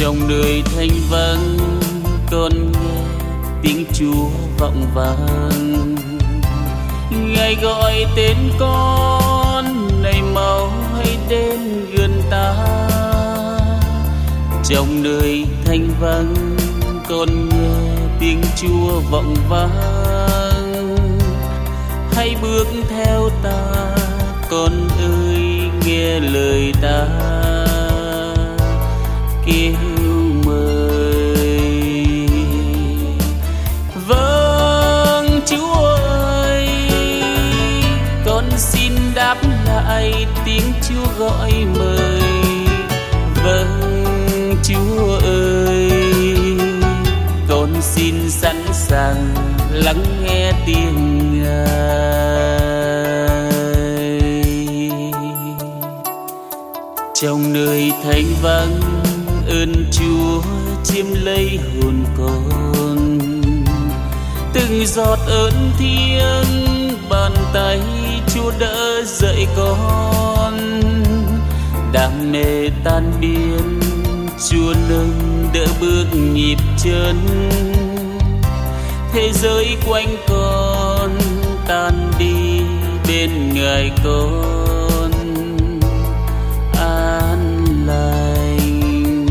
Trong nơi thanh vắng con nghe tiếng Chúa vọng vang, Ngài gọi tên con này mau hãy đến gần ta. Trong nơi thanh vắng con nghe tiếng Chúa vọng vang, hãy bước theo ta con ơi, nghe lời ta kêu mời. Vâng Chúa ơi, con xin đáp lại tiếng Chúa gọi mời. Vâng Chúa ơi, con xin sẵn sàng lắng nghe tiếng Ngài. Trong nơi thanh vắng ơn Chúa chiếm lấy hồn con, từng giọt ơn thiêng bàn tay Chúa đỡ dậy con. Đam mê tan biến Chúa nâng đỡ bước nhịp chân, thế giới quanh con tan đi bên Ngài con an lành.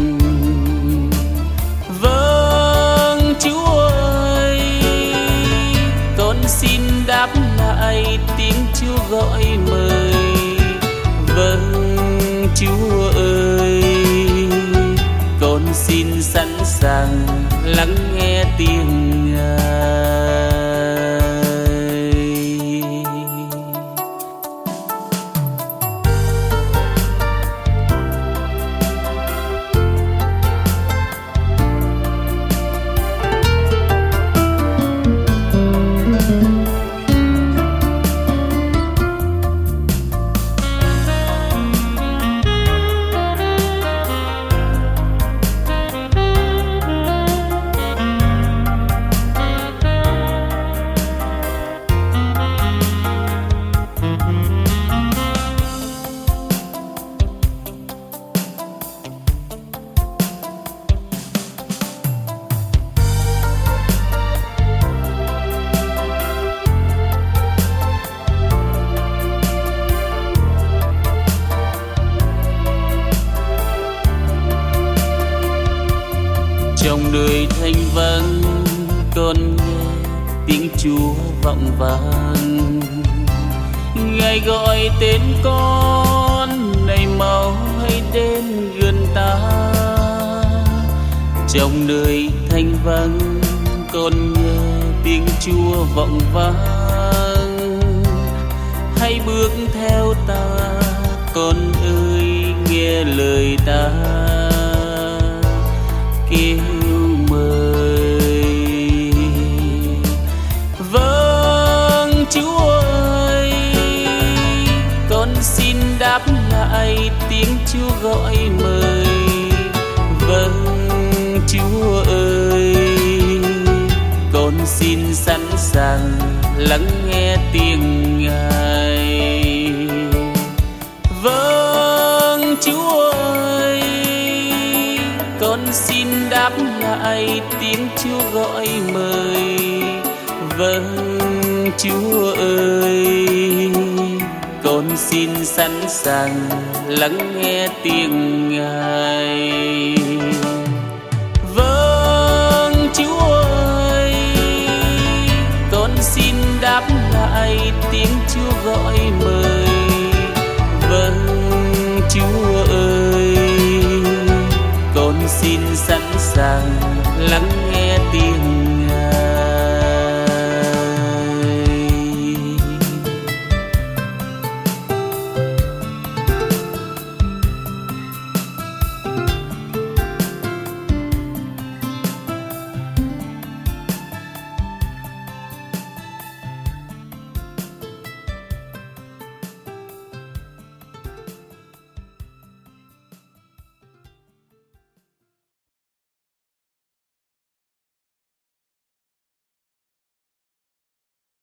Vâng Chúa ơi, con xin đáp lại tiếng Chúa gọi mời. Vâng Chúa ơi, con xin sẵn sàng lắng nghe tiếng Ngài. Trong nơi thanh vắng con nghe tiếng Chúa vọng vang, Ngài gọi tên con này mau hãy đến gần ta. Trong nơi thanh vắng con nghe tiếng Chúa vọng vang, hãy bước theo ta con ơi, nghe lời ta kêu mời. Vâng Chúa ơi, con xin đáp lại tiếng Chúa gọi mời. Vâng Chúa ơi, con xin sẵn sàng lắng nghe tiếng Ngài. Vâng Chúa ơi, con xin đáp lại tiếng Chúa gọi mời. Vâng Chúa ơi, con xin sẵn sàng lắng nghe tiếng Ngài. Vâng Chúa ơi, con xin đáp lại tiếng Chúa gọi mời. Vâng Chúa ơi, con xin sẵn sàng lắng